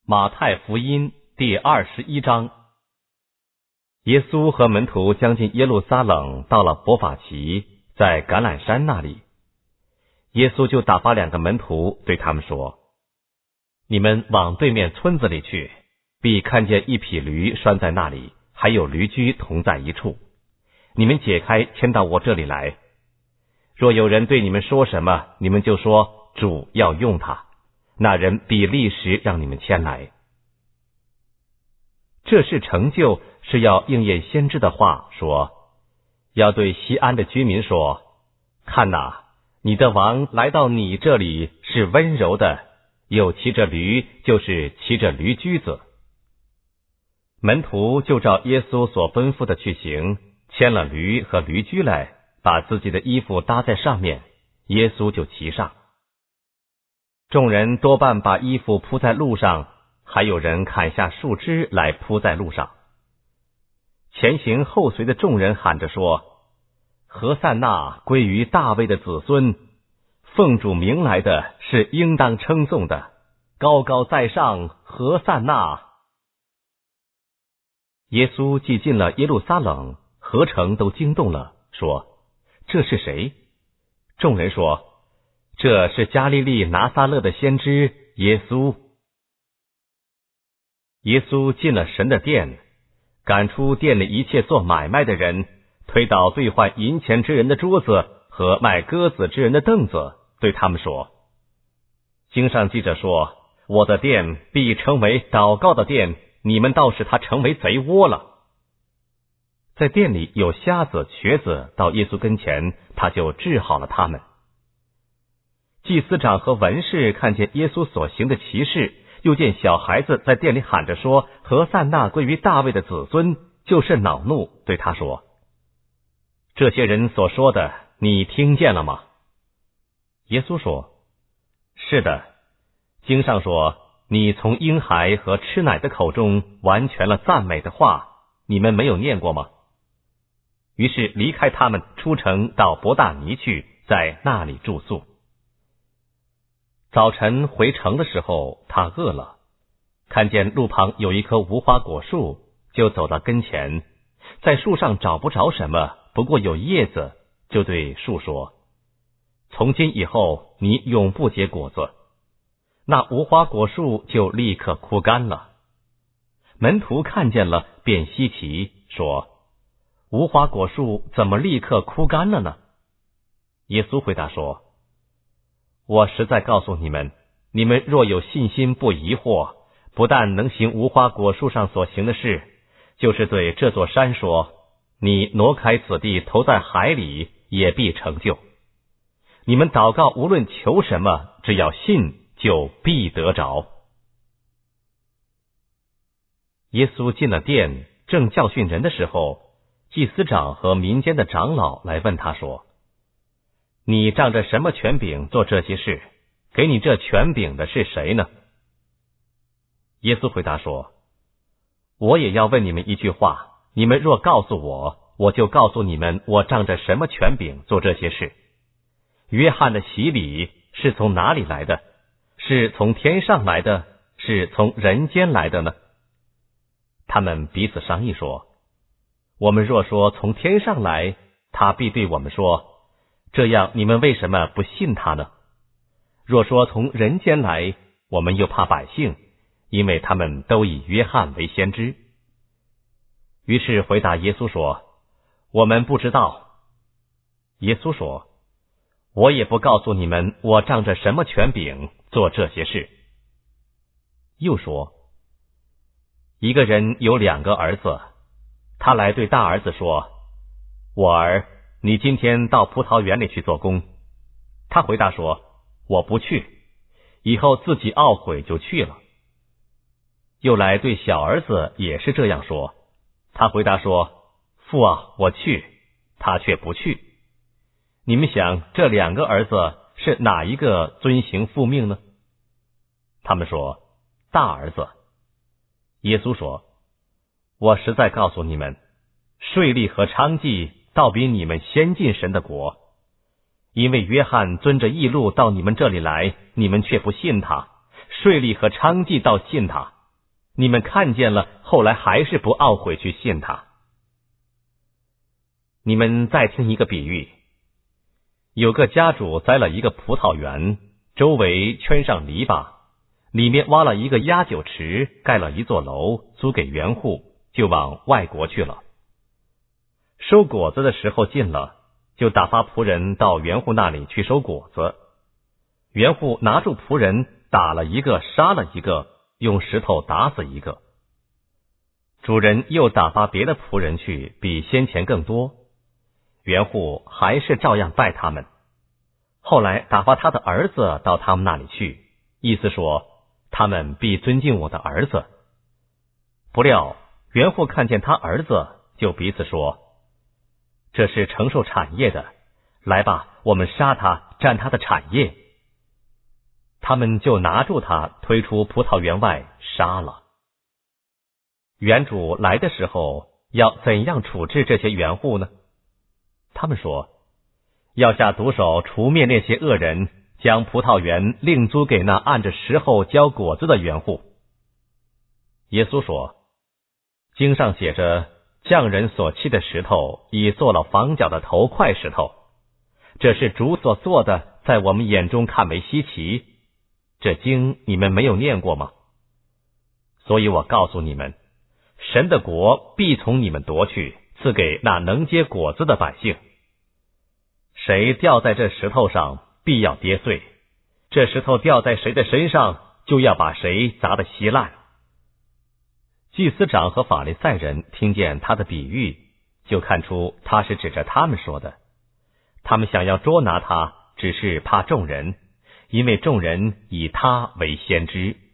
马太福音第21章。耶稣和门徒将近耶路撒冷，到了伯法其，在橄榄山那里。耶稣就打发2个门徒，对他们说：你们往对面村子里去，必看见一匹驴拴在那里，还有驴驹同在一处。你们解开，牵到我这里来。若有人对你们说什么，你们就说主要用它，那人必立时让你们牵来。这事成就，是要应验先知的话，说要对西安的居民说：看哪，你的王来到你这里，是温柔的，又骑着驴，就是骑着驴驹子。门徒就照耶稣所吩咐的去行，牵了驴和驴驹来，把自己的衣服搭在上面，耶稣就骑上。众人多半把衣服铺在路上，还有人砍下树枝来铺在路上。前行后随的众人喊着说：和散那归于大卫的子孙，奉主名来的是应当称颂的，高高在上，和散那。耶稣既进了耶路撒冷，合城都惊动了，说：这是谁？众人说：这是加利利拿撒勒的先知耶稣。耶稣进了神的殿，赶出店里一切做买卖的人，推倒兑换银钱之人的桌子和卖鸽子之人的凳子，对他们说：经上记着说，我的殿必成为祷告的殿，你们倒使它成为贼窝了。在店里有瞎子瘸子到耶稣跟前，他就治好了他们。祭司长和文士看见耶稣所行的奇事，又见小孩子在店里喊着说：和散那归于大卫的子孙，就是恼怒，对他说：这些人所说的，你听见了吗？耶稣说：是的，经上说，你从婴孩和吃奶的口中完全了赞美的话，你们没有念过吗？于是离开他们，出城到伯大尼去，在那里住宿。早晨回城的时候，他饿了，看见路旁有一棵无花果树，就走到跟前，在树上找不着什么，不过有叶子，就对树说：从今以后你永不结果子。那无花果树就立刻枯干了。门徒看见了，便稀奇，说：无花果树怎么立刻枯干了呢？耶稣回答说：我实在告诉你们，你们若有信心不疑惑，不但能行无花果树上所行的事，就是对这座山说：你挪开此地，投在海里，也必成就。你们祷告无论求什么，只要信，就必得着。耶稣进了殿，正教训人的时候，祭司长和民间的长老来问他说：你仗着什么权柄做这些事？给你这权柄的是谁呢？耶稣回答说：我也要问你们一句话，你们若告诉我，我就告诉你们，我仗着什么权柄做这些事。约翰的洗礼是从哪里来的？是从天上来的，是从人间来的呢？他们彼此商议说：我们若说从天上来，他必对我们说：这样你们为什么不信他呢？若说从人间来，我们又怕百姓，因为他们都以约翰为先知。于是回答耶稣说：我们不知道。耶稣说：我也不告诉你们，我仗着什么权柄做这些事。又说：一个人有2个儿子，他来对大儿子说：我儿，你今天到葡萄园里去做工。他回答说：我不去。以后自己懊悔就去了。又来对小儿子也是这样说。他回答说：父啊，我去。他却不去。你们想，这2个儿子是哪一个遵行父命呢？他们说：大儿子。耶稣说：我实在告诉你们，税吏和娼妓倒比你们先进神的国。因为约翰遵着义路到你们这里来，你们却不信他；税吏和娼妓倒信他， 你们看见了，后来还是不懊悔去信他。你们再听一个比喻，有个家主栽了一个葡萄园，周围圈上篱笆，里面挖了一个压酒池，盖了一座楼，租给园户，就往外国去了。收果子的时候近了，就打发仆人到园户那里去收果子。园户拿住仆人，打了一个，杀了一个，用石头打死一个。主人又打发别的仆人去，比先前更多。园户还是照样待他们。后来打发他的儿子到他们那里去，意思说他们必尊敬我的儿子。不料园户看见他儿子，就彼此说，这是承受产业的，来吧，我们杀他，占他的产业。他们就拿住他，推出葡萄园外，杀了。园主来的时候，要怎样处置这些园户呢？他们说，要下毒手除灭那些恶人，将葡萄园另租给那按着时候交果子的园户。耶稣说，经上写着，匠人所砌的石头，已做了房角的头块石头。这是主所做的，在我们眼中看为稀奇。这经你们没有念过吗？所以我告诉你们，神的国必从你们夺去，赐给那能结果子的百姓。谁掉在这石头上，必要跌碎；这石头掉在谁的身上，就要把谁砸得稀烂。祭司长和法利赛人听见他的比喻，就看出他是指着他们说的。他们想要捉拿他，只是怕众人，因为众人以他为先知。